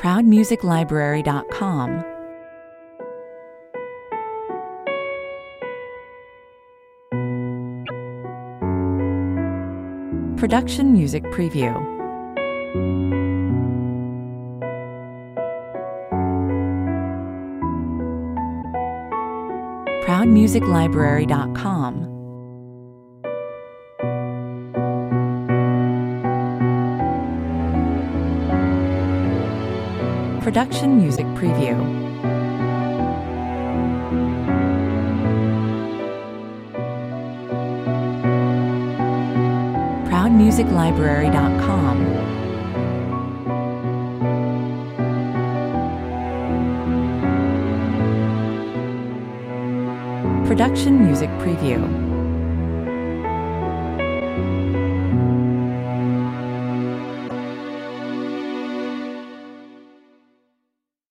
ProudMusicLibrary.com. Production Music Preview. ProudMusicLibrary.com. Production Music Preview. ProudMusicLibrary.com. Production Music Preview.